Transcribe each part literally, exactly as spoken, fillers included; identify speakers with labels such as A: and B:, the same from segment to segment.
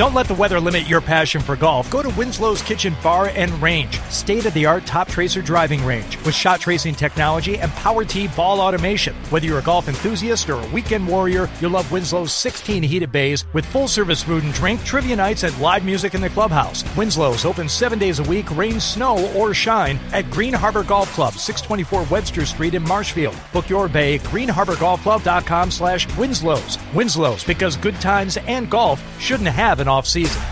A: Don't let the weather limit your passion for golf. Go to Winslow's Kitchen Bar and Range, state-of-the-art Top Tracer driving range with shot tracing technology and Power Tee ball automation. Whether you're a golf enthusiast or a weekend warrior, you'll love Winslow's sixteen heated bays with full-service food and drink, trivia nights, and live music in the clubhouse. Winslow's open seven days a week, rain, snow, or shine at Green Harbor Golf Club, six twenty-four Webster Street in Marshfield. Book your bay at green harbor golf club dot com slash Winslow's. Winslow's, because good times and golf shouldn't have an off-season.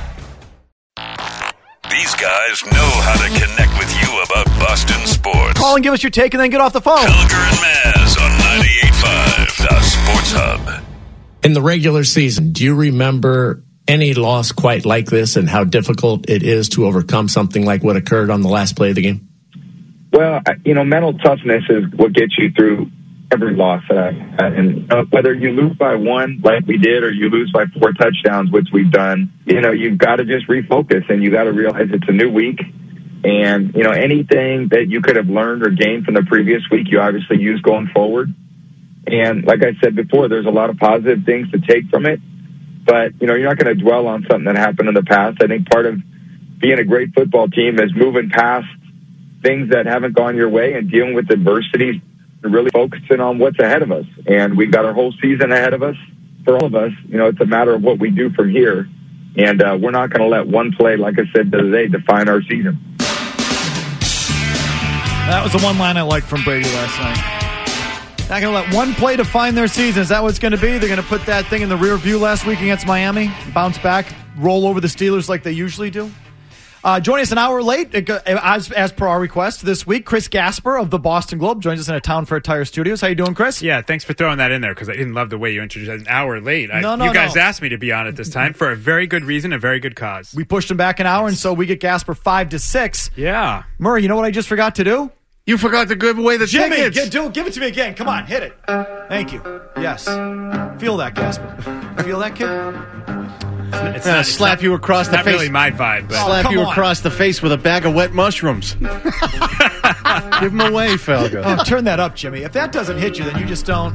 B: These guys know how to connect with you about Boston sports.
C: Call and give us your take and then get off the phone.
B: Felger and Maz on ninety-eight point five, the Sports Hub.
D: In the regular season, do you remember any loss quite like this and how difficult it is to overcome something like what occurred on the last play of the game?
E: Well, you know, mental toughness is what gets you through every loss. Uh, and uh, whether you lose by one like we did or you lose by four touchdowns, which we've done, you know, you've got to just refocus and you got to realize it's a new week. And, you know, anything that you could have learned or gained from the previous week, you obviously use going forward. And like I said before, there's a lot of positive things to take from it. But, you know, you're not going to dwell on something that happened in the past. I think part of being a great football team is moving past things that haven't gone your way and dealing with adversities and really focusing on what's ahead of us. And we've got our whole season ahead of us. For all of us, you know, it's a matter of what we do from here. And uh, we're not going to let one play, like I said the other day, define our season.
C: That was the one line I liked from Brady last night. Not going to let one play define their season. Is that what it's going to be? They're going to put that thing in the rear view last week against Miami, bounce back, roll over the Steelers like they usually do? Uh, joining us an hour late, as, as per our request this week, Chris Gasper of the Boston Globe joins us in a Town Fair Tire Studios. How you doing, Chris?
F: Yeah, thanks for throwing that in there because I didn't love the way you introduced it. An hour late. I,
C: no, no,
F: You guys
C: no.
F: asked me to be on it this time for a very good reason, a very good cause.
C: We pushed him back an hour, and so we get Gasper five to six.
F: Yeah.
C: Murray, you know what I just forgot to do?
G: You forgot to give away the
C: Jimmy,
G: tickets.
C: Get, do, give it to me again. Come on, hit it. Thank you. Yes. Feel that, Gasper. Feel that, kid?
F: It's
G: Uh,
F: not, it's
G: slap
F: not,
G: you across
F: it's
G: the
F: not
G: face.
F: really my vibe. But.
C: Oh,
G: Slap
C: come
G: you
C: on.
G: across the face with a bag of wet mushrooms. Give them away, Felga.
C: Oh, turn that up, Jimmy. If that doesn't hit you, then you just don't.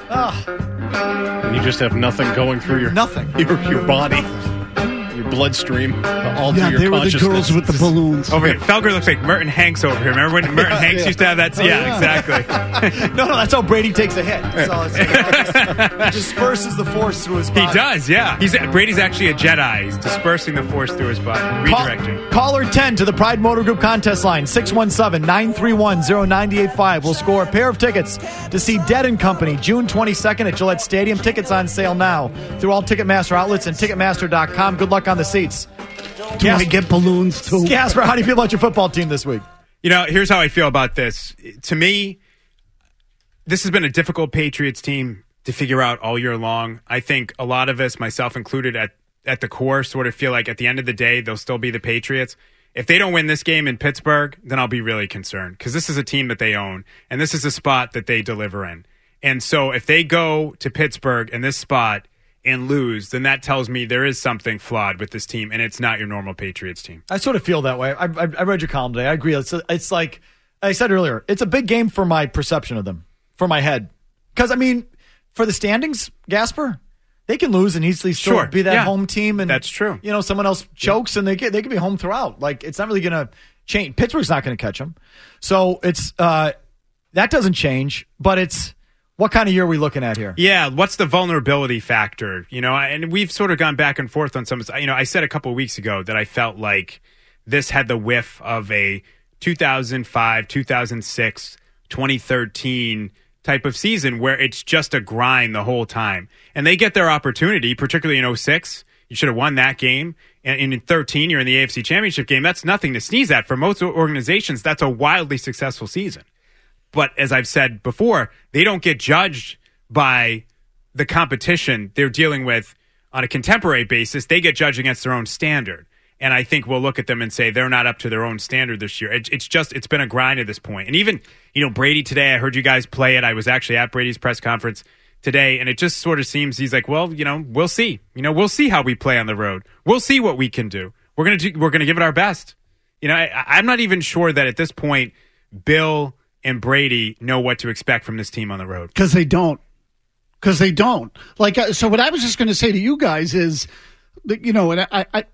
C: Oh,
G: You just have nothing going through your
C: nothing.
G: your, your body, your bloodstream, all
H: Yeah,
G: through
H: they
G: your
H: were the
G: consciousness.
H: girls with the balloons.
F: Over here. Felger looks like Merton Hanks over here. Remember when Merton Hanks
C: Yeah.
F: used to have that? Yeah,
C: yeah.
F: exactly.
C: No, no, that's how Brady takes a hit. So it's, he disperses the force through his body.
F: He does, yeah. He's Brady's actually a Jedi. He's dispersing the force through his body,
C: Call,
F: redirecting.
C: caller ten to the Pride Motor Group contest line, six one seven, nine three one, zero nine eight five. We'll score a pair of tickets to see Dead and Company June twenty-second at Gillette Stadium. Tickets on sale now through all Ticketmaster outlets and Ticketmaster dot com. Good luck on the seats.
H: Do I get balloons too?
C: Gasper, how do you feel about your football team this week?
F: You know, here's how I feel about this. To me, this has been a difficult Patriots team to figure out all year long. I think a lot of us, myself included, at, at the core, sort of feel like at the end of the day, they'll still be the Patriots. If they don't win this game in Pittsburgh, then I'll be really concerned because this is a team that they own, and this is a spot that they deliver in. And so if they go to Pittsburgh in this spot and lose, then that tells me there is something flawed with this team, and it's not your normal Patriots team.
C: I sort of feel that way. I, I, I read your column today. I agree. It's, it's like I said earlier, it's a big game for my perception of them, for my head. Because, I mean, for the standings, Gasper, they can lose and easily still
F: Sure.
C: be that
F: Yeah.
C: home team. And
F: That's true.
C: You know, someone else chokes, yeah. and they get, they can be home throughout. Like, it's not really going to change. Pittsburgh's not going to catch them. So it's uh, that doesn't change, but it's what kind of year are we looking at here?
F: Yeah, what's the vulnerability factor? You know, and we've sort of gone back and forth on some. You know, I said a couple of weeks ago that I felt like this had the whiff of a two thousand five, two thousand six, twenty thirteen type of season where it's just a grind the whole time. And they get their opportunity, particularly in oh six. You should have won that game. And in thirteen, you're in the A F C Championship game. That's nothing to sneeze at. For most organizations, that's a wildly successful season. But as I've said before, they don't get judged by the competition they're dealing with on a contemporary basis. They get judged against their own standard. And I think we'll look at them and say they're not up to their own standard this year. It, it's just, it's been a grind at this point. And even, you know, Brady today, I heard you guys play it. I was actually at Brady's press conference today, and it just sort of seems he's like, well, you know, we'll see. You know, we'll see how we play on the road. We'll see what we can do. We're going to do, we're going to give it our best. You know, I, I'm not even sure that at this point, Bill and Brady know what to expect from this team on the road.
H: Because they don't. Because they don't. Like, uh, so what I was just going to say to you guys is, You know, and I, I,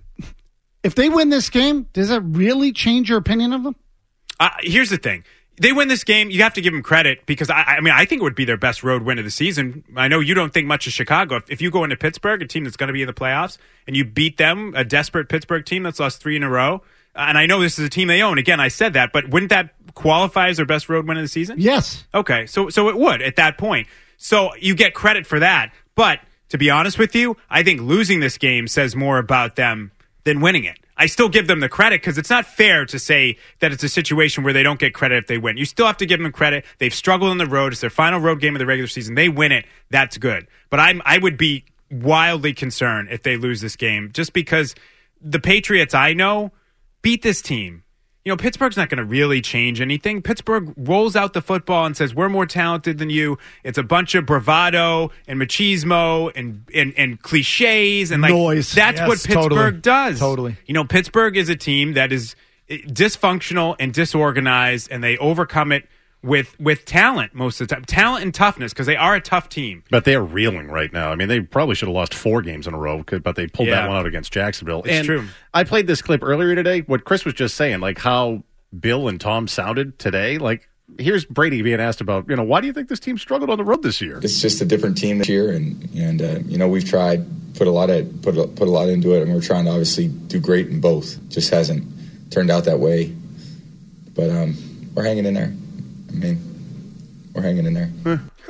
H: if they win this game, does that really change your opinion of them?
F: Uh, here's the thing. They win this game, you have to give them credit because, I, I mean, I think it would be their best road win of the season. I know you don't think much of Chicago. If, if you go into Pittsburgh, a team that's going to be in the playoffs, and you beat them, a desperate Pittsburgh team that's lost three in a row, and I know this is a team they own. Again, I said that, but wouldn't that qualify as their best road win of the season?
H: Yes.
F: Okay, so so it would at that point. So you get credit for that. But to be honest with you, I think losing this game says more about them than winning it. I still give them the credit because it's not fair to say that it's a situation where they don't get credit if they win. You still have to give them credit. They've struggled on the road. It's their final road game of the regular season. They win it. That's good. But I'm, I would be wildly concerned if they lose this game just because the Patriots I know beat this team. You know, Pittsburgh's not going to really change anything. Pittsburgh rolls out the football and says, we're more talented than you. It's a bunch of bravado and machismo and and, and cliches. And like
H: noise.
F: That's
C: Yes,
F: what Pittsburgh
C: totally.
F: does.
C: Totally.
F: You know, Pittsburgh is a team that is dysfunctional and disorganized, and they overcome it with with talent most of the time. Talent and toughness, because they are a tough team.
G: But they're reeling right now. I mean, they probably should have lost four games in a row, but they pulled
F: Yeah.
G: that one out against Jacksonville.
F: It's
G: and
F: true.
G: I played this clip earlier today, what Chris was just saying, like how Bill and Tom sounded today. Like, here's Brady being asked about, you know, why do you think this team struggled on the road this year?
I: It's just a different team this year, and and uh, you know, we've tried put a lot of put a, put a lot into it, and we're trying to obviously do great in both. Just hasn't turned out that way, but um, we're hanging in there. I mean, we're hanging in there.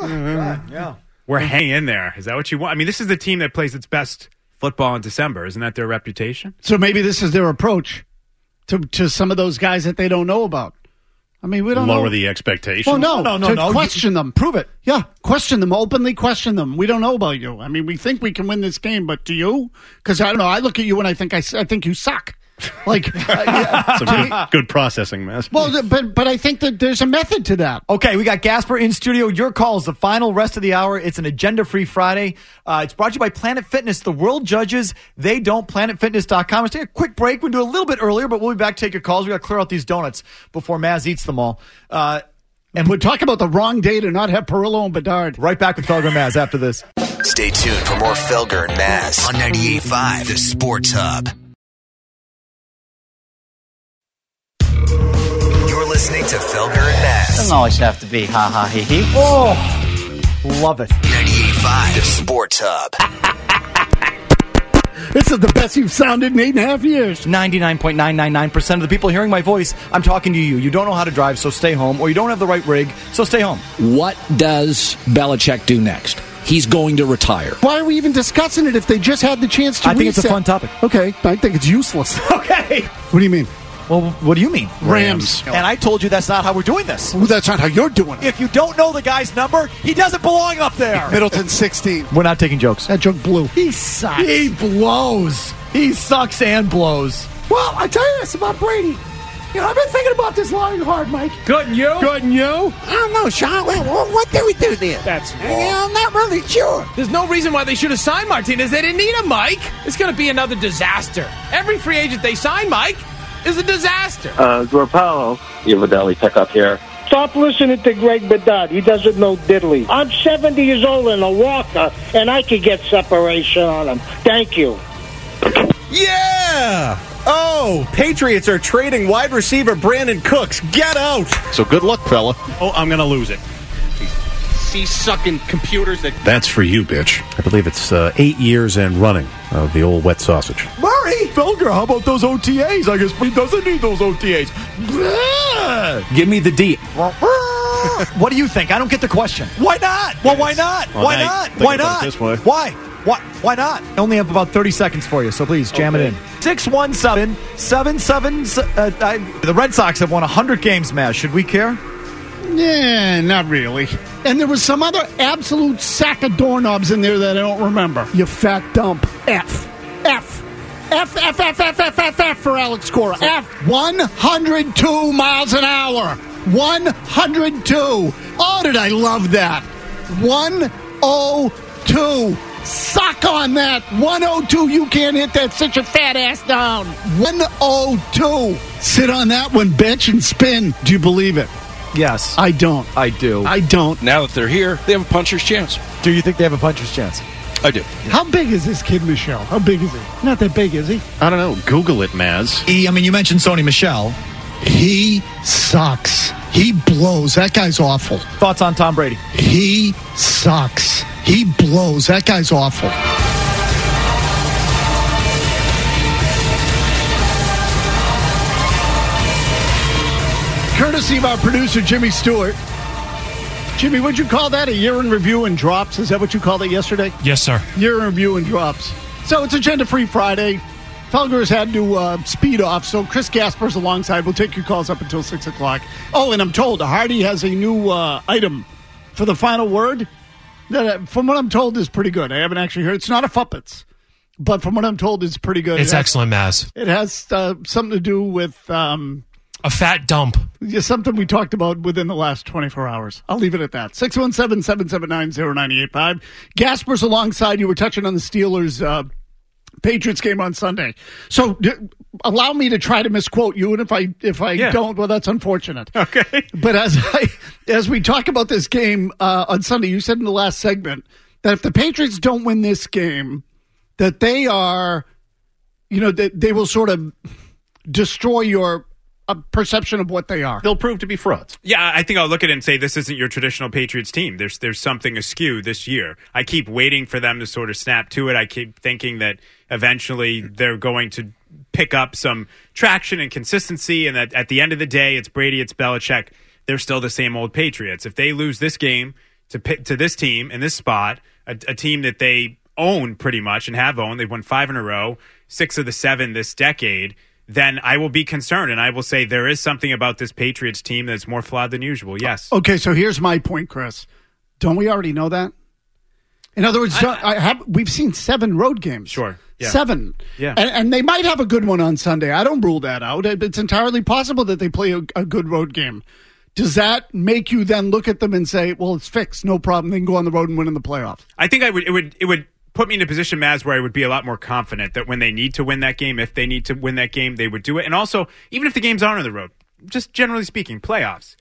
C: Yeah.
F: We're hanging in there. Is that what you want? I mean, this is the team that plays its best football in December. Isn't that their reputation?
H: So maybe this is their approach to to some of those guys that they don't know about. I mean, we don't
G: Lower
H: know.
G: the expectations.
H: Well, no,
C: No, no,
H: to
C: no.
H: question them.
C: Prove it.
H: Yeah, question them, openly question them. We don't know about you. I mean, we think we can win this game, but do you? Because I don't know. I look at you and I think I, I think you suck. Like, uh, yeah,
G: Some
H: to
G: good,
H: me-
G: good processing, man.
H: well, th- but but I think that there's a method to that.
C: Okay, we got Gasper in studio. Your calls, the final rest of the hour. It's an agenda-free Friday. Uh, it's brought to you by Planet Fitness. The world judges. They don't. planet fitness dot com. Let's take a quick break. We'll do a little bit earlier, but we'll be back to take your calls. We got to clear out these donuts before Maz eats them all. Uh,
H: And we're talking about the wrong day to not have Perillo and Bedard.
C: right back with Felger and Maz after this.
J: Stay tuned for more Felger and Maz on ninety-eight point five, The Sports Hub. You're listening to Felger and Maz.
K: Doesn't always have to be ha ha he he.
C: Oh, love it.
J: ninety-eight point five, The Sports Hub.
H: This is the best you've sounded in eight and a half years.
C: ninety-nine point nine nine nine percent of the people hearing my voice, I'm talking to you. You don't know how to drive, so stay home. Or you don't have the right rig, so stay home.
L: What does Belichick do next? He's going to retire.
H: Why are we even discussing it if they just had the chance to
C: I think it's a
H: reset?
C: fun topic.
H: Okay, I think it's useless.
C: Okay.
H: What do you mean?
C: Well, what do you mean?
H: Rams.
C: And I told you that's not how we're doing this.
H: Well, that's not how you're doing it.
C: If you don't know the guy's number, he doesn't belong up there.
H: Middleton sixteen.
C: We're not taking jokes.
H: That joke blew. He sucks.
C: He blows. He sucks and blows.
H: Well, I tell you this about Brady. You know, I've been thinking about this long and hard, Mike.
C: Good and you?
H: Good and you?
M: I don't know, Sean. What, what did we do there?
C: That's wrong.
M: You know, I'm not really sure.
N: There's no reason why they should have signed Martinez. They didn't need him, Mike. It's going to be another disaster. Every free agent they sign, Mike, is a disaster.
O: Uh, Garoppolo. Ivadeli pickup here.
P: Stop listening to Greg Bedard. He doesn't know diddly. I'm seventy years old and a walker, and I can get separation on him. Thank you.
G: Yeah! Oh, Patriots are trading wide receiver Brandon Cooks. Get out! So good luck, fella. Oh, I'm going to lose it.
Q: These sucking computers that...
G: That's for you, bitch. I believe it's uh, eight years and running of the old wet sausage.
C: Murray! Felger, how about those O T As? I guess he doesn't need those O T As.
L: Give me the deep.
C: What do you think? I don't get the question. Why not? Well, why not?
G: Well,
C: why
G: now
C: not?
G: you think
C: Why
G: about
C: not?
G: it this way.
C: Why? Why? Why not? I only have about thirty seconds for you, so please jam
G: Okay.
C: it in. six one seven, seven seven uh, I, The Red Sox have won one hundred games, Maz. Should we care?
H: Yeah, not really. And there was some other absolute sack of doorknobs in there that I don't remember. You fat dump. F. F. F, F, F, F, F, F, F for Alex Cora. F. one hundred two miles an hour. one hundred two. Oh, did I love that. one oh two. Suck on that. one oh two. You can't hit that. Sit your fat ass down. one oh two. Sit on that one, bitch, and spin. Do you believe it?
C: Yes.
H: I don't.
C: I do.
H: I don't.
Q: Now that they're here, they have a puncher's chance.
C: Do you think they have a puncher's chance?
G: I do.
H: How big is this kid, Michelle? How big is he? Not that big, is he?
G: I don't know. Google it, Maz.
C: He, I mean, you mentioned Sony Michel.
H: He sucks. He blows. That guy's awful.
C: Thoughts on Tom Brady?
H: He sucks. He blows. That guy's awful. Courtesy of our producer, Jimmy Stewart. Jimmy, what'd you call that? A year in review and drops? Is that what you called it yesterday?
R: Yes, sir.
H: Year in review and drops. So it's Agenda-Free Friday. Felger's had to uh, speed off, so Chris Gasper's alongside. We'll take your calls up until six o'clock. Oh, and I'm told Hardy has a new uh, item for the final word that, uh, from what I'm told, is pretty good. I haven't actually heard. It's not a Fuppets, but from what I'm told, it's pretty good.
R: It's
H: it has,
R: excellent, Maz.
H: It has uh, something to do with... Um,
R: a fat dump.
H: Just something we talked about within the last twenty-four hours. I'll leave it at that. six one seven, seven seven nine, zero nine eight five. Gasper's alongside you. We're touching on the Steelers uh, Patriots game on Sunday. So d- allow me to try to misquote you, and if I if I
F: yeah.
H: don't, well, that's unfortunate.
F: Okay.
H: But as I as we talk about this game uh, on Sunday, you said in the last segment that if the Patriots don't win this game, that they are, you know, that they will sort of destroy your a perception of what they are.
G: They'll prove to be frauds.
F: Yeah, I think I'll look at it and say this isn't your traditional Patriots team. There's there's something askew this year. I keep waiting for them to sort of snap to it. I keep thinking that eventually they're going to pick up some traction and consistency, and that at the end of the day, it's Brady, it's Belichick. They're still the same old Patriots. If they lose this game to to this team in this spot, a, a team that they own pretty much and have owned, they've won five in a row, six of the seven this decade, then I will be concerned, and I will say there is something about this Patriots team that's more flawed than usual, yes.
H: Okay, so here's my point, Chris. Don't we already know that? In other words, I, I have, we've seen seven road games.
F: Sure. Yeah.
H: Seven.
F: Yeah.
H: And, and they might have a good one on Sunday. I don't rule that out. It's entirely possible that they play a, a good road game. Does that make you then look at them and say, well, it's fixed, no problem, they can go on the road and win in the playoffs?
F: I think I would. It would. It would. put me in a position, Maz, where I would be a lot more confident that when they need to win that game, if they need to win that game, they would do it. And also, even if the games aren't on the road, just generally speaking, playoffs,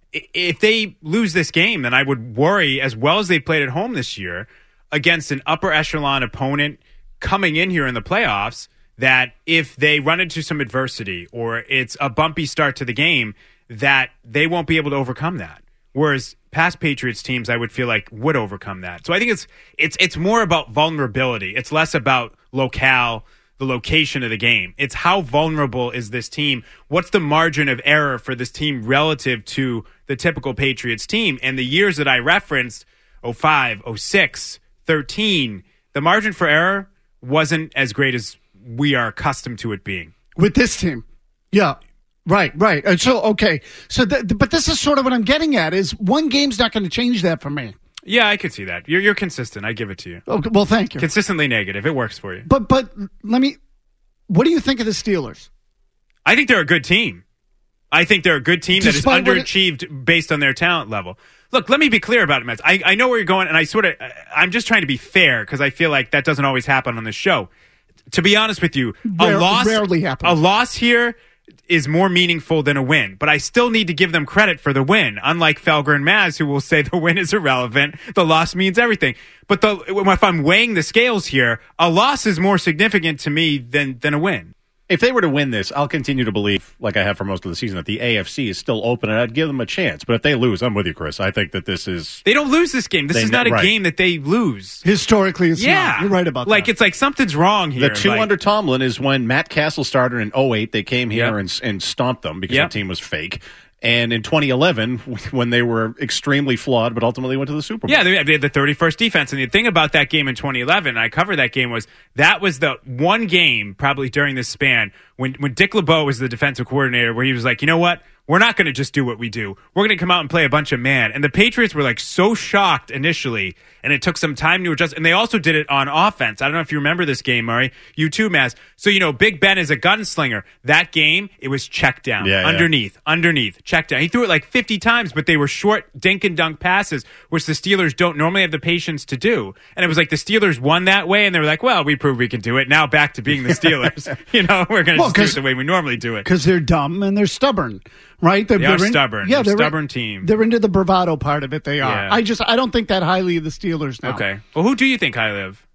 F: if they lose this game, then I would worry, as well as they played at home this year, against an upper echelon opponent coming in here in the playoffs, that if they run into some adversity or it's a bumpy start to the game, that they won't be able to overcome that. Whereas past Patriots teams, I would feel like would overcome that. So I think it's it's it's more about vulnerability. It's less about locale, the location of the game. It's how vulnerable is this team? What's the margin of error for this team relative to the typical Patriots team? And the years that I referenced, oh five, oh six, thirteen, the margin for error wasn't as great as we are accustomed to it being.
H: With this team, yeah. Right, right. And so, okay. So, th- but this is sort of what I'm getting at is one game's not going to change that for me.
F: Yeah, I could see that. You're you're consistent. I give it to you.
H: Okay, well, thank you.
F: Consistently negative. It works for you.
H: But but let me. What do you think of the Steelers?
F: I think they're a good team. I think they're a good team
H: Despite
F: that is underachieved it, based on their talent level. Look, let me be clear about it, Mets. I, I know where you're going, and I sort of I'm just trying to be fair because I feel like that doesn't always happen on the show. To be honest with you,
H: Rare,
F: a loss
H: rarely happens.
F: A loss here is more meaningful than a win. But I still need to give them credit for the win, unlike Felger and Maz, who will say the win is irrelevant. The loss means everything. But the, if I'm weighing the scales here, a loss is more significant to me than, than a win.
G: If they were to win this, I'll continue to believe, like I have for most of the season, that the A F C is still open, and I'd give them a chance. But if they lose, I'm with you, Chris. I think that this is...
F: They don't lose this game. This
G: They
F: is not
G: ne-
F: a
G: right.
F: game that they lose.
H: Historically, it's
F: Yeah.
H: not. You're right about
F: Like,
H: that.
F: it's like something's wrong here.
G: The two
F: Like-
G: under Tomlin is when Matt Castle started in oh eight. They came here
F: Yep.
G: and, and stomped them because
F: Yep.
G: the team was fake. And in twenty eleven, when they were extremely flawed, but ultimately went to the Super Bowl.
F: Yeah, they they had the thirty-first defense. And the thing about that game in twenty eleven, I covered that game, was that was the one game probably during this span when, when Dick LeBeau was the defensive coordinator where he was like, you know what? We're not going to just do what we do. We're going to come out and play a bunch of man. And the Patriots were like so shocked initially, and it took some time to adjust. And they also did it on offense. I don't know if you remember this game, Murray. You too, Maz. So, you know, Big Ben is a gunslinger. That game, it was check down.
G: Yeah, yeah.
F: underneath, underneath, check down. He threw it like fifty times, but they were short dink and dunk passes, which the Steelers don't normally have the patience to do. And it was like the Steelers won that way, and they were like, well, we proved we can do it. Now back to being the Steelers. you know, we're going to
H: Well,
F: just do it
H: 'cause-
F: the way we normally do it.
H: Because they're dumb and they're stubborn, right? They're,
F: They are
H: they're in-
F: stubborn.
H: Yeah,
F: They're a
H: they're
F: stubborn team.
H: They're into the bravado part of it. They are.
F: Yeah.
H: I just I don't think that highly of the Steelers now.
F: Okay. Well, who do you think highly of?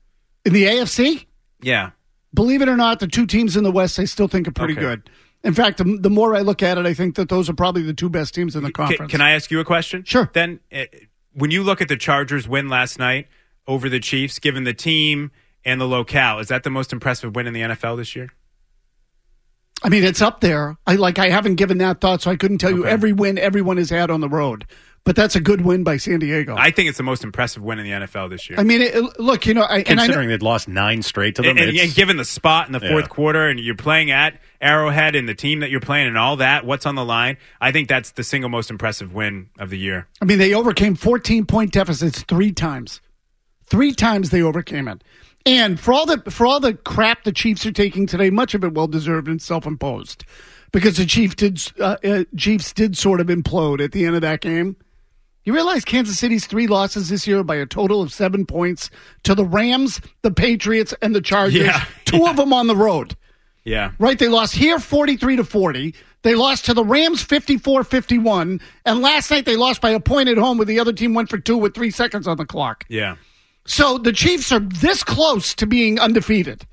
H: In the A F C?
F: Yeah.
H: Believe it or not, the two teams in the West I still think are pretty
F: Okay.
H: good. In fact, the, the more I look at it, I think that those are probably the two best teams in the
F: Can,
H: conference.
F: can I ask you a question?
H: Sure.
F: Then, uh, when you look at the Chargers' win last night over the Chiefs, given the team and the locale, is that the most impressive win in the N F L this year?
H: I mean, it's up there. I like. I haven't given that thought, so I couldn't tell you
F: Okay.
H: every win everyone has had on the road. But that's a good win by San Diego.
F: I think it's the most impressive win in the N F L this year.
H: I mean, it, look, you know, I, and I know,
G: Considering they'd lost nine straight to them.
F: And, and,
G: it's-
F: and given the spot in the fourth
G: Yeah.
F: quarter, and you're playing at Arrowhead, and the team that you're playing, and all that, what's on the line? I think that's the single most impressive win of the year.
H: I mean, they overcame fourteen-point deficits three times. Three times they overcame it. And for all the for all the crap the Chiefs are taking today, much of it well deserved and self-imposed, because the Chiefs did uh, uh, Chiefs did sort of implode at the end of that game. You realize Kansas City's three losses this year by a total of seven points to the Rams, the Patriots, and the Chargers.
F: Yeah.
H: Two
F: Yeah.
H: of them on the road.
F: Yeah.
H: Right? They lost here forty-three to forty. They lost to the Rams fifty-four fifty-one. And last night they lost by a point at home where the other team went for two with three seconds on the clock.
F: Yeah.
H: So the Chiefs are this close to being undefeated.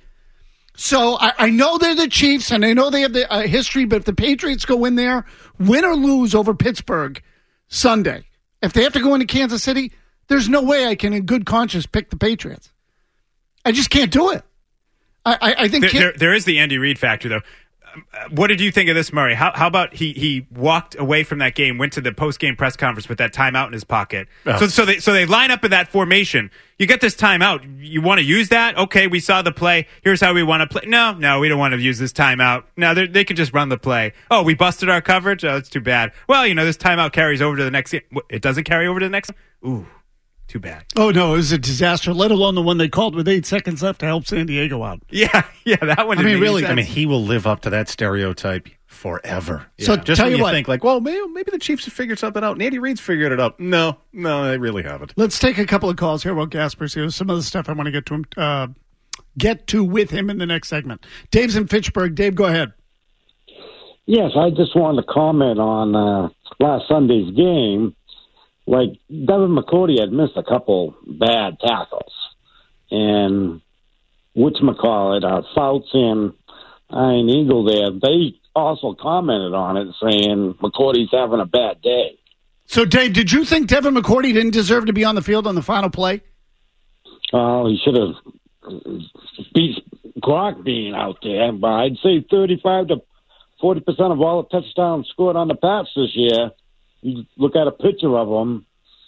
H: So I, I know they're the Chiefs, and I know they have the uh, history, but if the Patriots go in there, win or lose over Pittsburgh Sunday, if they have to go into Kansas City, there's no way I can in good conscience pick the Patriots. I just can't do it. I, I, I think
F: There,
H: Kim-
F: there, there is the Andy Reid factor, though. Um, uh, What did you think of this, Murray? How, how about he he walked away from that game, went to the post game press conference with that timeout in his pocket?
G: Oh.
F: So so they so they line up in that formation. You get this timeout. You want to use that? Okay, we saw the play. Here's how we want to play. No, no, we don't want to use this timeout. No, they they can just run the play. Oh, we busted our coverage. Oh, that's too bad. Well, you know, this timeout carries over to the next game. It doesn't carry over to the next. Ooh, too bad.
H: Oh, no, it was a disaster, let alone the one they called with eight seconds left to help San Diego out.
F: Yeah, yeah, that one.
H: I
F: didn't
H: mean,
F: make
H: really,
F: sense.
G: I mean, he will live up to that stereotype forever.
H: So
G: Just
H: tell
G: when
H: you
G: you
H: what.
G: think like, well, maybe, maybe the Chiefs have figured something out. And Andy Reid's figured it out. No, no, they really haven't.
H: Let's take a couple of calls here while Gasper's here. Some of the stuff I want to get to him, uh, get to with him in the next segment. Dave's in Fitchburg. Dave, go ahead.
R: Yes, I just wanted to comment on uh, last Sunday's game. Like, Devin McCourty had missed a couple bad tackles. And whatchamacallit, uh, Fouts and Iron Eagle there, they also commented on it saying McCourty's having a bad day.
H: So, Dave, did you think Devin McCourty didn't deserve to be on the field on the final play?
R: Uh, he should have beat Gronk being out there. But I'd say thirty-five to forty percent of all the touchdowns scored on the Pats this year, you look at a picture of them,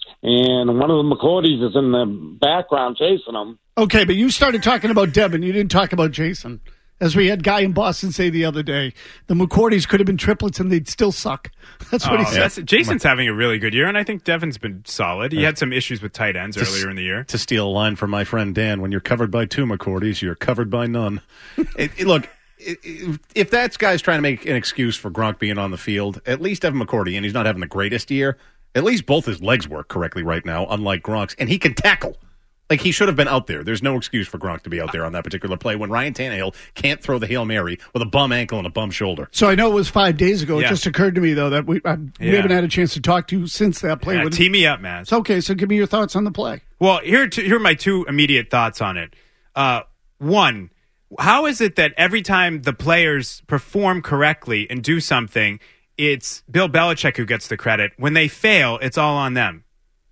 R: and one of the McCourtys is in the background chasing them.
H: Okay, but you started talking about Devin. You didn't talk about Jason. As we had Guy in Boston say the other day, the McCourtys could have been triplets and they'd still suck. That's what
F: Oh,
H: he said.
F: that's- Jason's having a really good year, and I think Devin's been solid. He had some issues with tight ends earlier in the year.
G: To steal a line from my friend Dan, when you're covered by two McCourtys, you're covered by none. it, it- look, it, it, if that guy's trying to make an excuse for Gronk being on the field, at least Devin McCourty, and he's not having the greatest year, at least both his legs work correctly right now, unlike Gronk's, and he can tackle. Like, he should have been out there. There's no excuse for Gronk to be out there on that particular play when Ryan Tannehill can't throw the Hail Mary with a bum ankle and a bum shoulder.
H: So I know it was five days ago.
F: Yeah.
H: It just occurred to me, though, that we, uh, we
F: Yeah.
H: haven't had a chance to talk to you since that play.
F: Yeah,
H: with
F: tee me up, man.
H: It's okay, so give me your thoughts on the play.
F: Well, here, are two, here are my two immediate thoughts on it. Uh, one, how is it that every time the players perform correctly and do something, it's Bill Belichick who gets the credit? When they fail, it's all on them.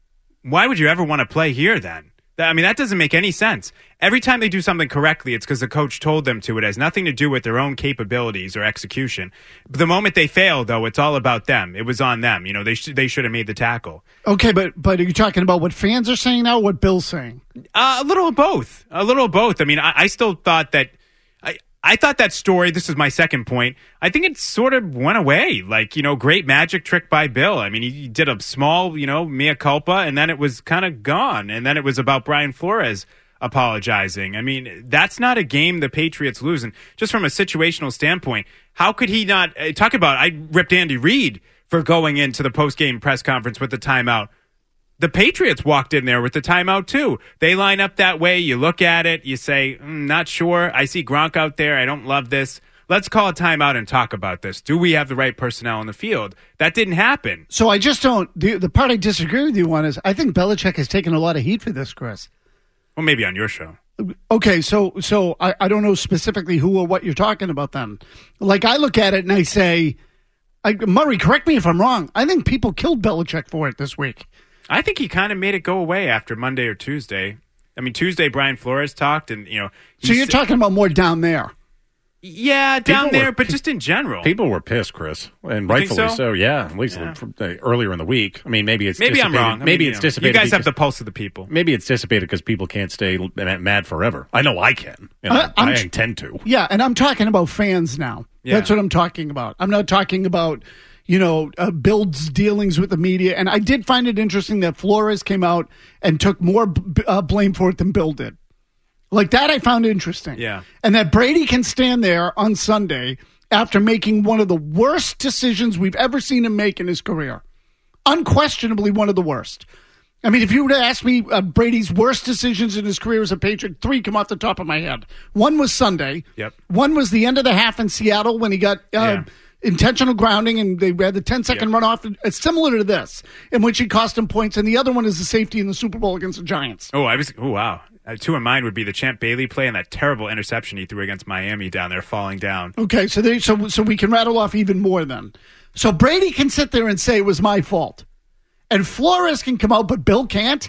F: Why would you ever want to play here then? That- I mean, that doesn't make any sense. Every time they do something correctly, it's because the coach told them to. It has nothing to do with their own capabilities or execution. But the moment they fail, though, it's all about them. It was on them. You know, they, sh- they should have made the tackle.
H: Okay, but but are you talking about what fans are saying now or what Bill's saying?
F: Uh, a little of both. A little of both. I mean, I, I still thought that. I, I thought that story, this is my second point, I think it sort of went away. Like, you know, great magic trick by Bill. I mean, he, he did a small, you know, mea culpa, and then it was kind of gone. And then it was about Brian Flores apologizing. I mean, that's not a game the Patriots lose. And just from a situational standpoint, how could he not uh, talk about, I ripped Andy Reid for going into the post-game press conference with the timeout. The Patriots walked in there with the timeout, too. They line up that way. You look at it. You say, mm, not sure. I see Gronk out there. I don't love this. Let's call a timeout and talk about this. Do we have the right personnel on the field? That didn't happen.
H: So I just don't. The, the part I disagree with you on is I think Belichick has taken a lot of heat for this, Chris.
F: Well, maybe on your show.
H: Okay, so so I, I don't know specifically who or what you're talking about then. Like, I look at it and I say, I, Murray, correct me if I'm wrong. I think people killed Belichick for it this week.
F: I think he kind of made it go away after Monday or Tuesday. I mean, Tuesday, Brian Flores talked, and, you know.
H: So you're talking about more down there.
F: Yeah, down
G: People
F: there,
G: were-
F: but just in general.
G: People were pissed, Chris, and
F: You
G: rightfully
F: think
G: so?
F: so?
G: Yeah, at least
F: Yeah.
G: from, uh, earlier in the week. I mean, maybe it's
F: Maybe I'm
G: dissipated-
F: wrong. I
G: Maybe
F: mean,
G: it's
F: you know,
G: dissipated.
F: You guys have
G: because-
F: the pulse of the people.
G: Maybe it's dissipated because people can't stay l- mad forever. I know I can. And
H: Uh,
G: I,
H: I'm
G: I
H: tr-
G: intend to.
H: Yeah, and I'm talking about fans now.
G: Yeah.
H: That's what I'm talking about. I'm not talking about, you know, uh, Bill's dealings with the media. And I did find it interesting that Flores came out and took more b- uh, blame for it than Bill did. Like, that I found interesting.
F: Yeah.
H: And that Brady can stand there on Sunday after making one of the worst decisions we've ever seen him make in his career. Unquestionably one of the worst. I mean, if you were to ask me uh, Brady's worst decisions in his career as a Patriot, three come off the top of my head. One was Sunday.
F: Yep.
H: One was the end of the half in Seattle when he got uh,
F: Yeah.
H: intentional grounding and they had the ten-second runoff. It's similar to this, in which he cost him points. And the other one is the safety in the Super Bowl against the Giants.
F: Oh, I was. Oh, wow. Uh, two of mine would be the Champ Bailey play and that terrible interception he threw against Miami down there, falling down.
H: Okay, so they, so so we can rattle off even more then. So Brady can sit there and say it was my fault, and Flores can come out, but Bill can't.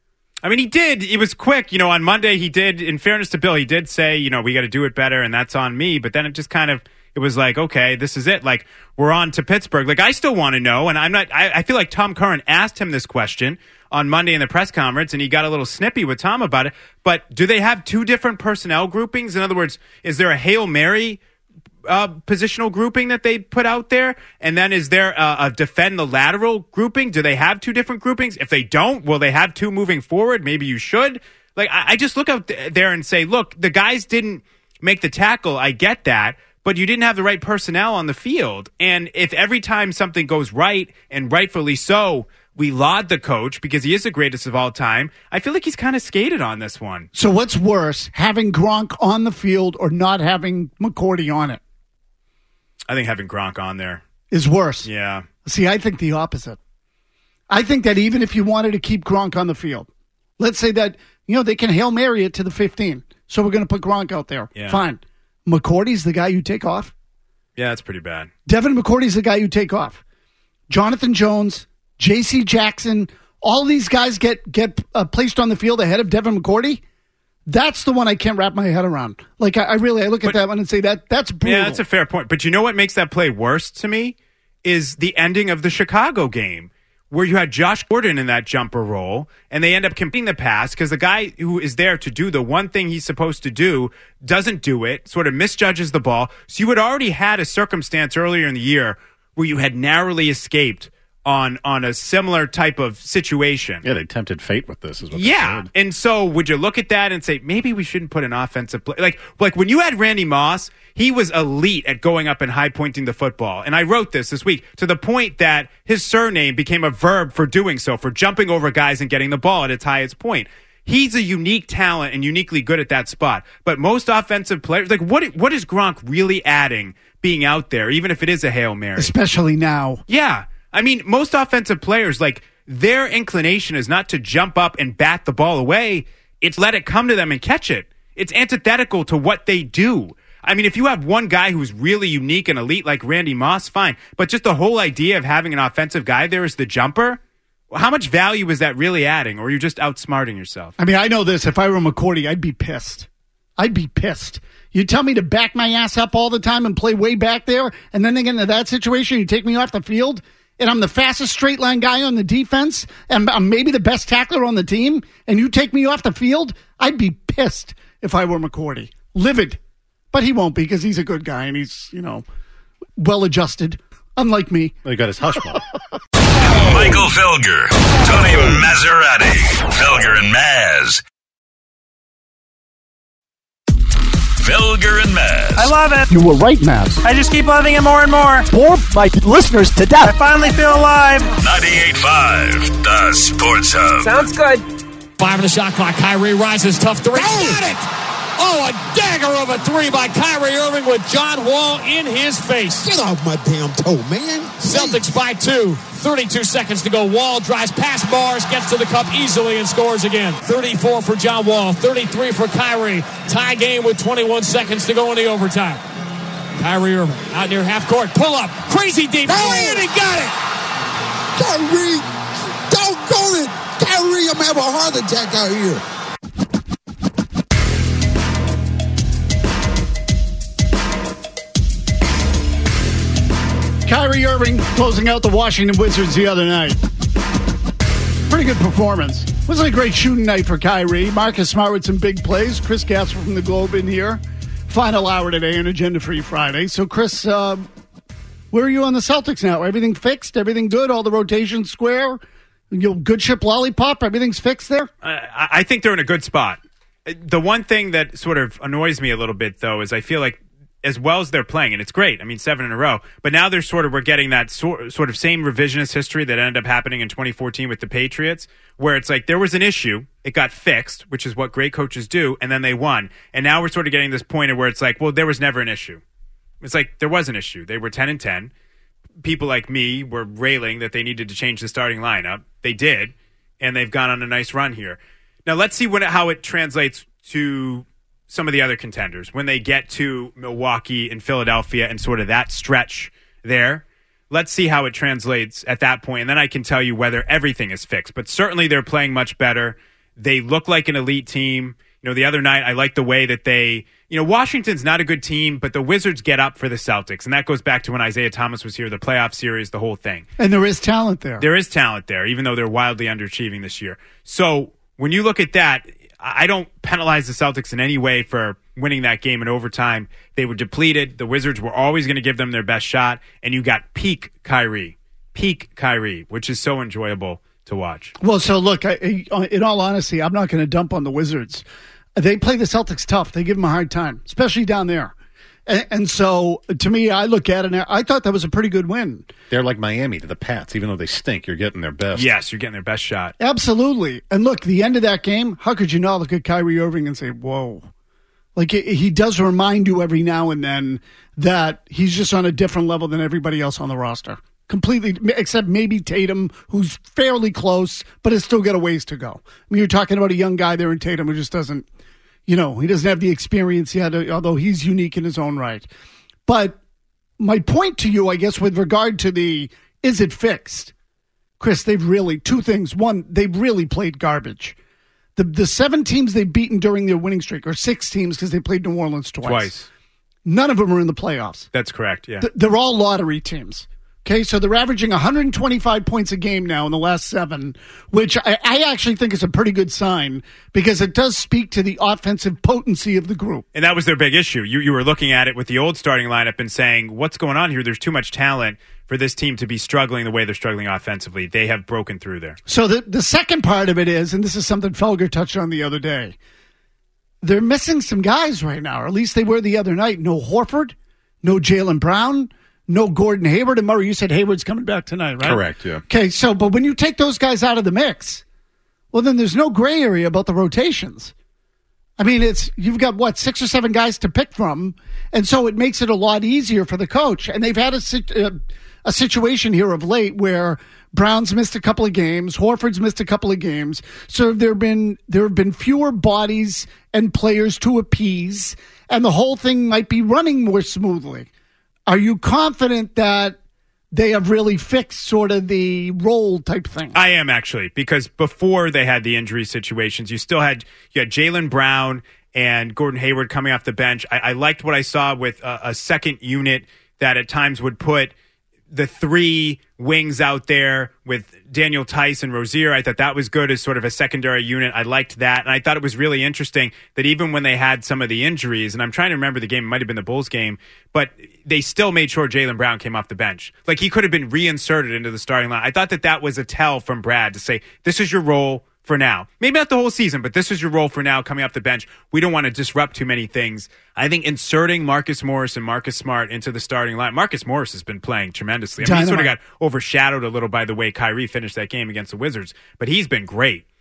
F: I mean, he did. It was quick. You know, on Monday, he did, in fairness to Bill, he did say, you know, we got to do it better, and that's on me. But then it just kind of, it was like, okay, this is it. Like, we're on to Pittsburgh. Like, I still want to know, and I'm not, I, I feel like Tom Curran asked him this question on Monday in the press conference, and he got a little snippy with Tom about it. But do they have two different personnel groupings? In other words, is there a Hail Mary uh, positional grouping that they put out there? And then is there a, a defend the lateral grouping? Do they have two different groupings? If they don't, will they have two moving forward? Maybe you should. Like, I, I just look out th- there and say, look, the guys didn't make the tackle. I get that. But you didn't have the right personnel on the field. And if every time something goes right, and rightfully so, we laud the coach because he is the greatest of all time, I feel like he's kind of skated on this one.
H: So what's worse, having Gronk on the field or not having McCourty on it?
F: I think having Gronk on there
H: is worse.
F: Yeah.
H: See, I think the opposite. I think that even if you wanted to keep Gronk on the field, let's say that, you know, they can Hail Mary it to the fifteen. So we're going to put Gronk out there.
F: Yeah.
H: Fine. McCourty's the guy you take off.
F: Yeah, that's pretty bad.
H: Devin McCourty's the guy you take off. Jonathan Jones, J C Jackson, all these guys get get uh, placed on the field ahead of Devin McCourty. That's the one I can't wrap my head around. Like, I, I really, I look
F: But-
H: at that one and say that that's brutal.
F: Yeah, that's a fair point. But you know what makes that play worse to me is the ending of the Chicago game, where you had Josh Gordon in that jumper role, and they end up completing the pass because the guy who is there to do the one thing he's supposed to do doesn't do it, sort of misjudges the ball. So you had already had a circumstance earlier in the year where you had narrowly escaped on on a similar type of situation.
G: Yeah, they tempted fate with this, is what
F: Yeah,
G: they said.
F: and so would you look at that and say maybe we shouldn't put an offensive play like like when you had Randy Moss, he was elite at going up and high pointing the football. And I wrote this this week to the point that his surname became a verb for doing so, for jumping over guys and getting the ball at its highest point. He's a unique talent and uniquely good at that spot. But most offensive players, like what what is Gronk really adding being out there, even if it is a Hail Mary?
H: Especially now.
F: Yeah. I mean, most offensive players, like, their inclination is not to jump up and bat the ball away. It's let it come to them and catch it. It's antithetical to what they do. I mean, if you have one guy who's really unique and elite like Randy Moss, fine. But just the whole idea of having an offensive guy there as the jumper, how much value is that really adding? Or are you just outsmarting yourself?
H: I mean, I know this. If I were McCourty, I'd be pissed. I'd be pissed. You tell me to back my ass up all the time and play way back there, and then they get into that situation, you take me off the field, and I'm the fastest straight line guy on the defense, and I'm maybe the best tackler on the team, and you take me off the field, I'd be pissed if I were McCourty. Livid. But he won't be because he's a good guy and he's, you know, well-adjusted, unlike me.
G: Well, he got his hush ball.
B: Michael Felger, Tony Maserati, Felger and Maz. Felger and Maz.
S: I love it.
H: You were right, Maz.
S: I just keep loving it more and more.
M: Bore my listeners to death.
S: I finally feel alive.
B: ninety-eight point five, the Sports Hub.
S: Sounds good.
L: Five on the shot clock. Kyrie rises. Tough three. Got it.
T: Oh, a dagger of a three by Kyrie Irving with John Wall in his face.
U: Get off my damn toe, man.
T: Celtics by two. thirty-two seconds to go. Wall drives past bars, gets to the cup easily and scores again. thirty-four for John Wall, thirty-three for Kyrie. Tie game with twenty-one seconds to go in the overtime. Kyrie Irving out near half court. Pull up. Crazy deep. Three, and he got it.
U: Kyrie, doggone it. Kyrie, I'm having a heart attack out here.
H: Kyrie Irving closing out the Washington Wizards the other night. Pretty good performance. Wasn't a great shooting night for Kyrie. Marcus Smart with some big plays. Chris Gasper from the Globe in here. Final hour today on Agenda Free Friday. So, Chris, uh, where are you on the Celtics now? Everything fixed? Everything good? All the rotations square? You know, good ship lollipop? Everything's fixed there?
F: Uh, I think they're in a good spot. The one thing that sort of annoys me a little bit, though, is I feel like as well as they're playing, and it's great, I mean, seven in a row, but now they're sort of, we're getting that sort, sort of same revisionist history that ended up happening in twenty fourteen with the Patriots, where it's like there was an issue, it got fixed, which is what great coaches do, and then they won. And now we're sort of getting this point where it's like, well, there was never an issue. It's like there was an issue. They were ten and ten. People like me were railing that they needed to change the starting lineup. They did, and they've gone on a nice run here. Now let's see what, how it translates to some of the other contenders when they get to Milwaukee and Philadelphia and sort of that stretch there. Let's see how it translates at that point, and then I can tell you whether everything is fixed. But certainly they're playing much better. They look like an elite team. You know, the other night I like the way that they, you know, Washington's not a good team, but the Wizards get up for the Celtics, and that goes back to when Isaiah Thomas was here, the playoff series, the whole thing.
H: And there is talent there.
F: There is talent there, even though they're wildly underachieving this year. So when you look at that, I don't penalize the Celtics in any way for winning that game in overtime. They were depleted. The Wizards were always going to give them their best shot, and you got peak Kyrie, peak Kyrie, which is so enjoyable to watch.
H: Well, so look, I, in all honesty, I'm not going to dump on the Wizards. They play the Celtics tough. They give them a hard time, especially down there. And, and so, to me, I look at it and I thought that was a pretty good win.
G: They're like Miami to the Pats. Even though they stink, you're getting their best.
F: Yes, you're getting their best shot.
H: Absolutely. And look, the end of that game, how could you not look at Kyrie Irving and say, whoa. Like, he does remind you every now and then that he's just on a different level than everybody else on the roster. Completely, except maybe Tatum, who's fairly close, but has still got a ways to go. I mean, you're talking about a young guy there in Tatum who just doesn't, you know, he doesn't have the experience yet, although he's unique in his own right. But my point to you, I guess, with regard to the, is it fixed? Chris, they've really, two things. One, they've really played garbage. The the seven teams they've beaten during their winning streak, or six teams because they played New Orleans twice.
F: Twice.
H: None of them are in the playoffs.
F: That's correct, yeah.
H: They're all lottery teams. Okay, so they're averaging one hundred twenty-five points a game now in the last seven, which I, I actually think is a pretty good sign because it does speak to the offensive potency of the group.
F: And that was their big issue. You you were looking at it with the old starting lineup and saying, what's going on here? There's too much talent for this team to be struggling the way they're struggling offensively. They have broken through there.
H: So the, the second part of it is, and this is something Felger touched on the other day, they're missing some guys right now, or at least they were the other night. No Horford, no Jaylen Brown, no Gordon Hayward. And Murray, you said Hayward's coming back tonight, right?
G: Correct, yeah.
H: Okay, so, but when you take those guys out of the mix, well, then there's no gray area about the rotations. I mean, it's you've got, what, six or seven guys to pick from, and so it makes it a lot easier for the coach. And they've had a, a, a situation here of late where Brown's missed a couple of games, Horford's missed a couple of games, so there have been there have been fewer bodies and players to appease, and the whole thing might be running more smoothly. Are you confident that they have really fixed sort of the role type thing?
F: I am, actually, because before they had the injury situations, you still had you had Jaylen Brown and Gordon Hayward coming off the bench. I, I liked what I saw with a, a second unit that at times would put the three wings out there with Daniel Tice and Rozier. I thought that was good as sort of a secondary unit. I liked that. And I thought it was really interesting that even when they had some of the injuries, and I'm trying to remember the game, it might have been the Bulls game, but they still made sure Jaylen Brown came off the bench. Like he could have been reinserted into the starting line. I thought that that was a tell from Brad to say, this is your role for now. Maybe not the whole season, but this is your role for now coming off the bench. We don't want to disrupt too many things. I think inserting Marcus Morris and Marcus Smart into the starting line. Marcus Morris has been playing tremendously. I mean, he sort of got overshadowed a little by the way Kyrie finished that game against the Wizards, but he's been great.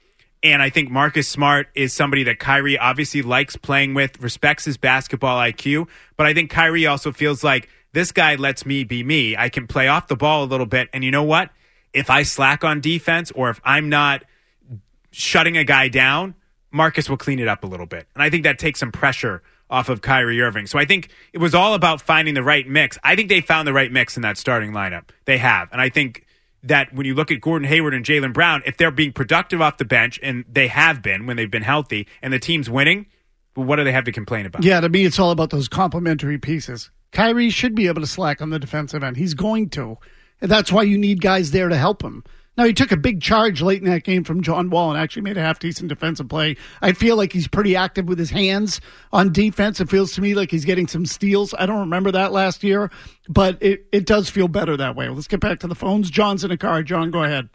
F: And I think Marcus Smart is somebody that Kyrie obviously likes playing with, respects his basketball I Q. But I think Kyrie also feels like this guy lets me be me. I can play off the ball a little bit. And you know what? If I slack on defense or if I'm not shutting a guy down, Marcus will clean it up a little bit. And I think that takes some pressure off of Kyrie Irving. So I think it was all about finding the right mix. I think they found the right mix in that starting lineup. They have. And I think that when you look at Gordon Hayward and Jaylen Brown, if they're being productive off the bench, and they have been when they've been healthy, and the team's winning, well, what do they have to complain about?
H: Yeah, to me, it's all about those complementary pieces. Kyrie should be able to slack on the defensive end. He's going to. And that's why you need guys there to help him. Now, he took a big charge late in that game from John Wall and actually made a half-decent defensive play. I feel like he's pretty active with his hands on defense. It feels to me like he's getting some steals. I don't remember that last year, but it, it does feel better that way. Let's get back to the phones. John's in a car. John, go ahead.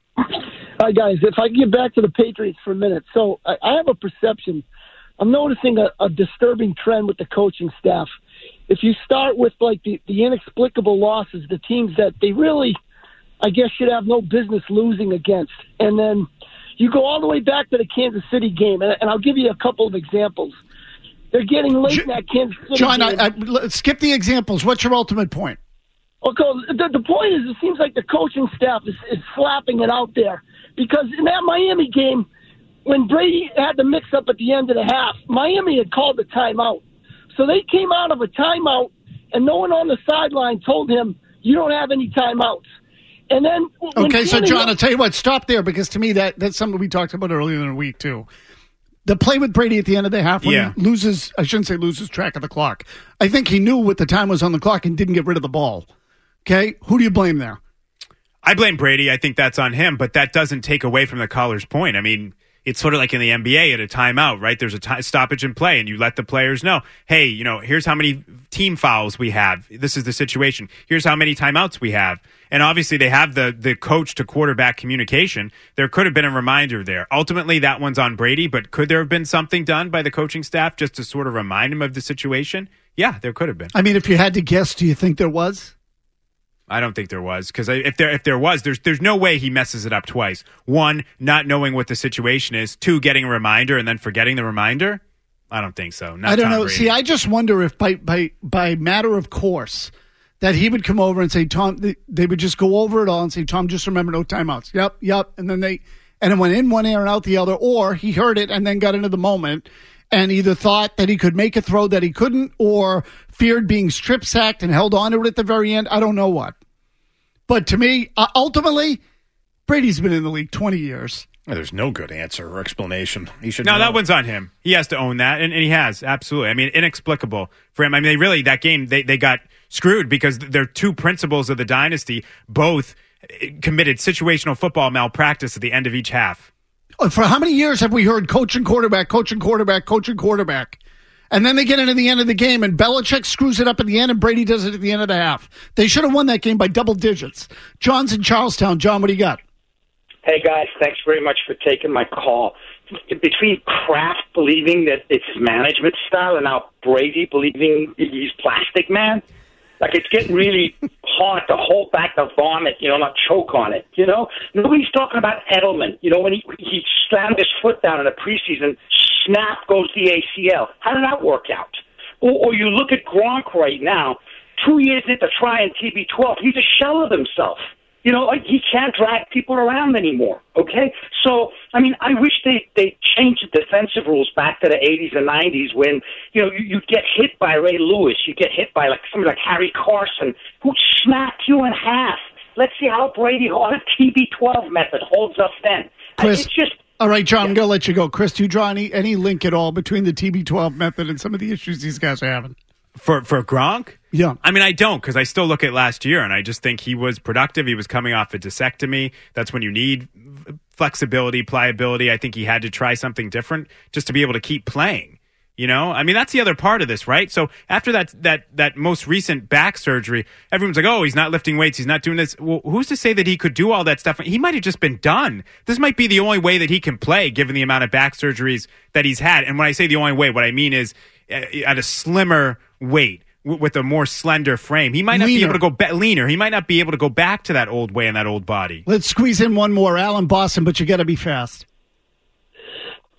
A: Hi, guys. If I can get back to the Patriots for a minute. So I, I have a perception. I'm noticing a, a disturbing trend with the coaching staff. If you start with, like, the, the inexplicable losses, the teams that they really – I guess should have no business losing against. And then you go all the way back to the Kansas City game, and, and I'll give you a couple of examples. They're getting late J- in that Kansas City
H: John,
A: game.
H: John, I, I, skip the examples. What's your ultimate point?
A: Okay, the, the point is it seems like the coaching staff is, is slapping it out there. Because in that Miami game, when Brady had the mix-up at the end of the half, Miami had called the timeout. So they came out of a timeout, and no one on the sideline told him, you don't have any timeouts. And then,
H: okay, so John, I'll tell you what, stop there, because to me that that's something we talked about earlier in the week too. The play with Brady at the end of the half when
F: yeah.
H: he loses, I shouldn't say loses track of the clock. I think he knew what the time was on the clock and didn't get rid of the ball. Okay, who do you blame there?
F: I blame Brady. I think that's on him, but that doesn't take away from the caller's point. I mean, it's sort of like in the N B A at a timeout, right? There's a t- stoppage in play, and you let the players know, hey, you know, here's how many team fouls we have. This is the situation. Here's how many timeouts we have. And obviously they have the the coach to quarterback communication. There could have been a reminder there. Ultimately, that one's on Brady, but could there have been something done by the coaching staff just to sort of remind him of the situation? Yeah, there could have been.
H: I mean, if you had to guess, do you think there was?
F: I don't think there was, because if there if there was, there's there's no way he messes it up twice. One, not knowing what the situation is. Two, getting a reminder and then forgetting the reminder. I don't think so. Not
H: I don't
F: Tom
H: know.
F: Brady.
H: See, I just wonder if by by by matter of course that he would come over and say, Tom, they, they would just go over it all and say, Tom, just remember no timeouts. Yep, yep. And then they and it went in one ear and out the other, or he heard it and then got into the moment and either thought that he could make a throw that he couldn't, or feared being strip sacked and held on to it at the very end. I don't know what. But to me, uh, ultimately, Brady's been in the league twenty years.
G: There's no good answer or explanation. He should.
F: No,
G: know.
F: that one's on him. He has to own that, and, and he has, absolutely. I mean, inexplicable for him. I mean, they really, that game, they, they got screwed because their two principals of the dynasty both committed situational football malpractice at the end of each half.
H: For how many years have we heard coach and quarterback, coach and quarterback, coach and quarterback? And then they get into the end of the game, and Belichick screws it up at the end, and Brady does it at the end of the half. They should have won that game by double digits. John's in Charlestown. John, what do you got?
V: Hey, guys, thanks very much for taking my call. Between Kraft believing that it's his management style and now Brady believing he's Plastic Man, like it's getting really hard to hold back the vomit, you know, not choke on it, you know? Nobody's talking about Edelman. You know, when he, he slammed his foot down in the preseason, snap goes the A C L. How did that work out? Or, or you look at Gronk right now, two years into trying T B twelve, he's a shell of himself. You know, like he can't drag people around anymore, okay? So, I mean, I wish they, they changed the defensive rules back to the eighties and nineties when, you know, you, you get hit by Ray Lewis, you get hit by like somebody like Harry Carson, who smacked you in half. Let's see how Brady, how the T B twelve method holds up then.
H: Chris,
A: It's just.
H: All right, John, yeah. I'm going to let you go. Chris, do you draw any, any link at all between the T B twelve method and some of the issues these guys are having?
F: For for Gronk?
H: Yeah.
F: I mean, I don't, because I still look at last year, and I just think he was productive. He was coming off a disectomy. That's when you need flexibility, pliability. I think he had to try something different just to be able to keep playing. You know, I mean, that's the other part of this, right? So after that that that most recent back surgery, everyone's like, oh, he's not lifting weights. He's not doing this. Well, who's to say that he could do all that stuff? He might have just been done. This might be the only way that he can play, given the amount of back surgeries that he's had. And when I say the only way, what I mean is at a slimmer weight, with a more slender frame. He might not leaner. be able to go ba- leaner. He might not be able to go back to that old way and that old body.
H: Let's squeeze in one more. Alan Boston, but you got to be fast.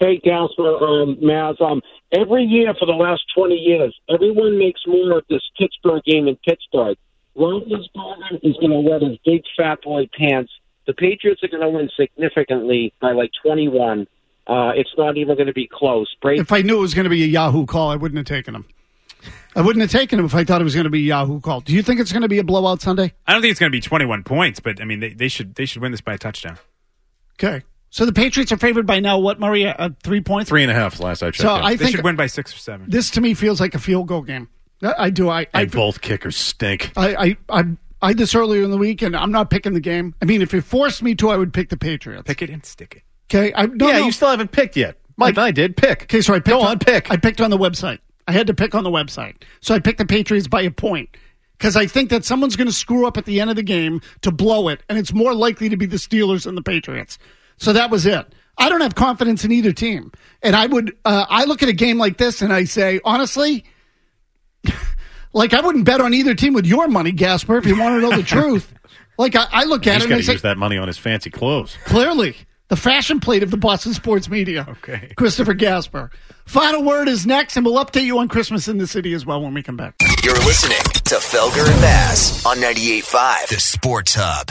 P: Hey, Casper, um, Maz, um, every year for the last twenty years, everyone makes more at this Pittsburgh game in Pittsburgh. Roethlisberger is going to wet his big fat boy pants. The Patriots are going to win significantly by like twenty-one. Uh, it's not even going to be close. Brady-
H: if I knew it was going to be a Yahoo call, I wouldn't have taken him. I wouldn't have taken him if I thought it was going to be a Yahoo call. Do you think it's going to be a blowout Sunday?
F: I don't think it's going to be twenty-one points, but I mean, they, they should they should win this by a touchdown.
H: Okay. So the Patriots are favored by now, what, Murray? Uh, three points?
G: Three and a half last I checked.
H: So
G: out.
H: I
F: They
H: think
F: should win by six or seven.
H: this to me feels like a field goal game. I, I do. I, I
G: And both kickers stink.
H: I, I, I, I did this earlier in the week, and I'm not picking the game. I mean, if it forced me to, I would pick the Patriots.
F: Pick it and stick it.
H: Okay. I, no,
G: yeah,
H: no.
G: you still haven't picked yet. Mike and I did. Pick.
H: Okay, so I picked
G: Go
H: on,
G: on, pick.
H: I picked on the website. I had to pick on the website. So I picked the Patriots by a point. Because I think that someone's going to screw up at the end of the game to blow it, and it's more likely to be the Steelers than the Patriots. So that was it. I don't have confidence in either team. And I would, uh, I look at a game like this and I say, honestly, like I wouldn't bet on either team with your money, Gasper, if you want to know the truth. Like I, I look at
G: He's
H: it and
G: got
H: I
G: to
H: say,
G: use that money on his fancy clothes.
H: clearly, the fashion plate of the Boston sports media.
F: Okay.
H: Christopher Gasper. Final word is next, and we'll update you on Christmas in the City as well when we come back.
J: You're listening to Felger and Bass on ninety-eight point five, the Sports Hub.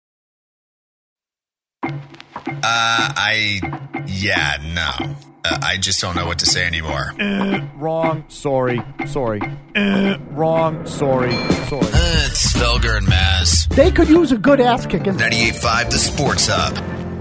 D: Uh, I, yeah, no. Uh, I just don't know what to say anymore.
C: Uh, wrong. Sorry. Sorry. Uh, wrong. Sorry. Sorry.
D: Uh, it's Felger and Maz.
H: They could use a good ass kicking.
D: ninety-eight point five, the Sports Hub.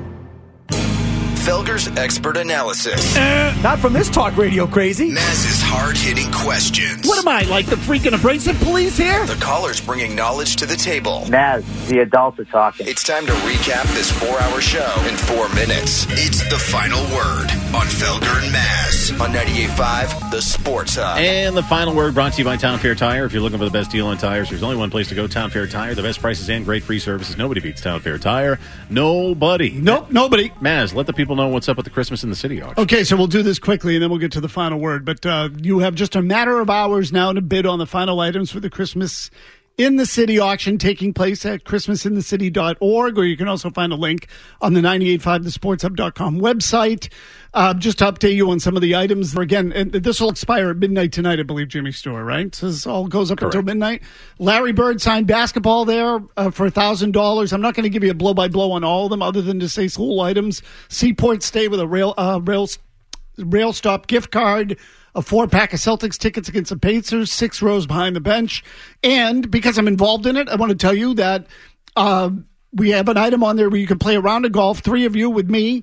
J: Felger's expert analysis.
M: Uh, not from this talk radio crazy.
J: Maz's hard-hitting questions.
M: What am I, like the freaking abrasive police here?
J: The callers bringing knowledge to the table.
K: Maz, the adults are talking.
J: It's time to recap this four-hour show in four minutes.
D: It's the final word on Felger and Maz.
J: On ninety-eight point five, the Sports Hub.
G: And the final word brought to you by Town Fair Tire. If you're looking for the best deal on tires, there's only one place to go, Town Fair Tire. The best prices and great free services. Nobody beats Town Fair Tire. Nobody.
H: Nope, nobody.
G: Maz, let the people know what's up with the Christmas in the City auction.
H: Okay, so we'll do this quickly, and then we'll get to the final word. But uh, you have just a matter of hours now to bid on the final items for the Christmas in the City auction taking place at christmas in the city dot org, or you can also find a link on the ninety-eight point five the sports hub dot com website. Uh, just to update you on some of the items. Again, and this will expire at midnight tonight, I believe, Jimmy Stewart, right? So this all goes up
G: Correct.
H: until midnight. Larry Bird signed basketball there uh, for one thousand dollars. I'm not going to give you a blow-by-blow on all of them other than to say school items. Seaport Stay with a rail, uh, rail, rail stop gift card, a four-pack of Celtics tickets against the Pacers, six rows behind the bench. And because I'm involved in it, I want to tell you that uh, we have an item on there where you can play a round of golf, three of you with me,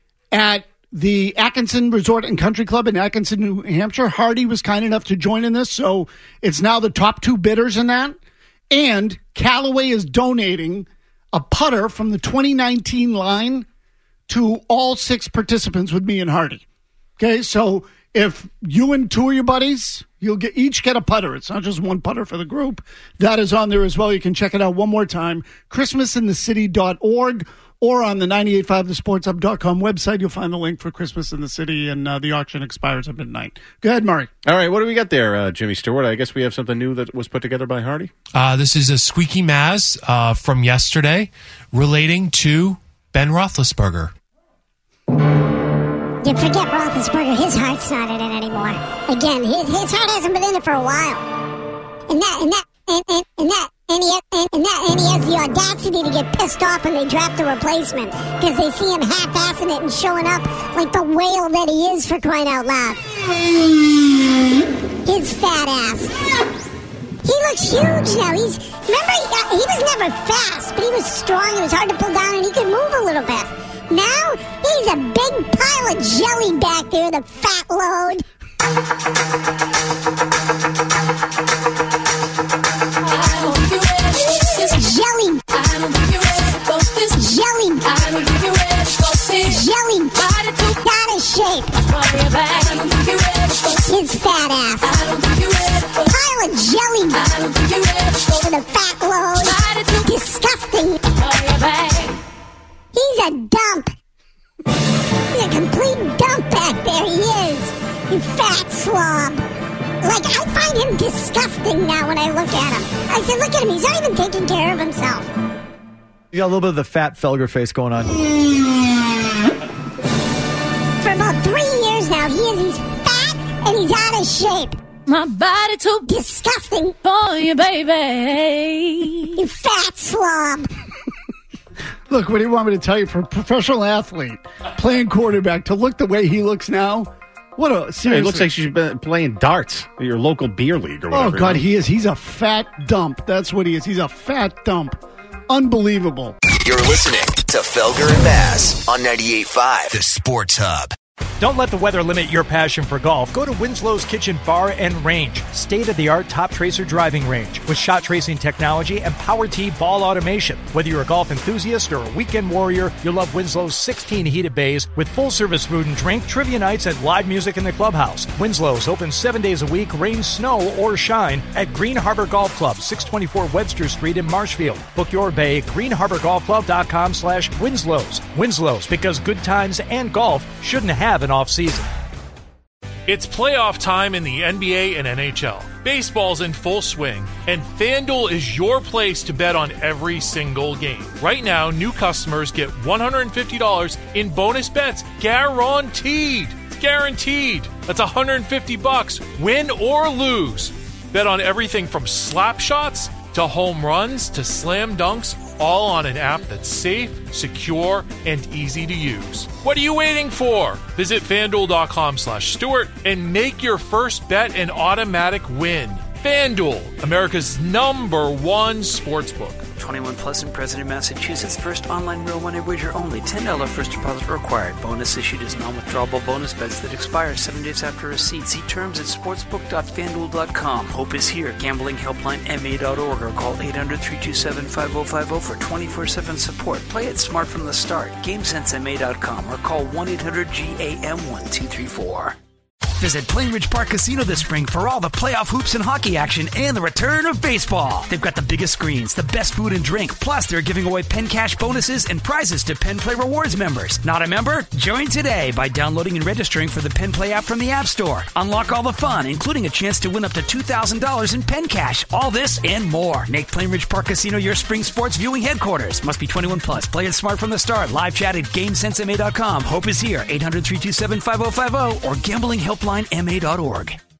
H: at the Atkinson Resort and Country Club in Atkinson, New Hampshire. Hardy was kind enough to join in this, so it's now the top two bidders in that. And Callaway is donating a putter from the twenty nineteen line to all six participants with me and Hardy. Okay, so if you and two of your buddies, you'll get each get a putter. It's not just one putter for the group. That is on there as well. You can check it out one more time, christmas in the city dot org, or on the ninety-eight point five the sports hub dot com website. You'll find the link for Christmas in the City, and uh, the auction expires at midnight. Go ahead, Murray.
G: All right, what do we got there, uh, Jimmy Stewart? I guess we have something new that was put together by Hardy.
E: Uh, this is a squeaky Maz uh, from yesterday relating to Ben Roethlisberger.
W: You forget Roethlisberger, his heart's not in it anymore. Again, his, his heart hasn't been in it for a while. And that, and that, and, and, and that, and he, and, and that, and he has the audacity to get pissed off when they draft a replacement because they see him half-assing it and showing up like the whale that he is, for crying out loud. His fat ass. He looks huge now. He's remember he, got, he was never fast, but he was strong. It was hard to pull down, and he could move a little bit. Now he's a big pile of jelly back there, the fat load. Jelly. Jelly. Jelly. Out of shape. His fat ass. Pile of jelly. With a fat load. Disgusting. He's a dump. He's a complete dump back there. He is. You fat slob. Like, I find him disgusting now when I look at him. I said, look at him. He's not even taking care of himself.
C: You got a little bit of the fat Felger face going on.
W: For about three out of shape.
I: My body too
W: disgusting
I: for you, baby.
W: You fat slob.
H: Look, what do you want me to tell you? For a professional athlete playing quarterback to look the way he looks now, what a seriously.
G: Yeah, it looks like she's been playing darts at your local beer league or whatever.
H: Oh, God, he is. He's a fat dump. That's what he is. He's a fat dump. Unbelievable.
J: You're listening to Felger and Bass on ninety-eight point five, The Sports Hub.
N: Don't let the weather limit your passion for golf. Go to Winslow's Kitchen Bar and Range, state-of-the-art Top Tracer driving range with shot tracing technology and Power Tee ball automation. Whether you're a golf enthusiast or a weekend warrior, you'll love Winslow's sixteen heated bays with full-service food and drink, trivia nights, and live music in the clubhouse. Winslow's open seven days a week, rain, snow, or shine at Green Harbor Golf Club, six twenty-four Webster Street in Marshfield. Book your bay at green harbor golf club dot com slash Winslow's. Winslow's, because good times and golf shouldn't have an off-season.
E: It's playoff time in the N B A and N H L. Baseball's in full swing, and FanDuel is your place to bet on every single game. Right now, new customers get one hundred fifty dollars in bonus bets, guaranteed. It's guaranteed. That's one hundred fifty bucks, win or lose. Bet on everything from slap shots to home runs to slam dunks, all on an app that's safe, secure, and easy to use. What are you waiting for? Visit FanDuel.com slash Stewart and make your first bet an automatic win. FanDuel, America's number one sportsbook.
O: twenty-one plus and present in Massachusetts. First online real money wager only. ten dollars first deposit required. Bonus issued as non-withdrawable bonus bets that expire seven days after receipt. See terms at sportsbook dot fanduel dot com. Hope is here. Gambling helpline M A dot org or call eight hundred, three two seven, five oh five oh for twenty-four seven support. Play it smart from the start. game sense M A dot com or call one eight hundred G A M one two three four.
X: Visit Plainridge Park Casino this spring for all the playoff hoops and hockey action and the return of baseball. They've got the biggest screens, the best food and drink, plus they're giving away Penn Cash bonuses and prizes to Penn Play Rewards members. Not a member? Join today by downloading and registering for the Penn Play app from the App Store. Unlock all the fun, including a chance to win up to two thousand dollars in Penn Cash. All this and more. Make Plainridge Park Casino your spring sports viewing headquarters. Must be twenty-one plus. Play it smart from the start. Live chat at game sense M A dot com. Hope is here. eight hundred, three two seven, five oh five oh or gambling helpline M A dot org.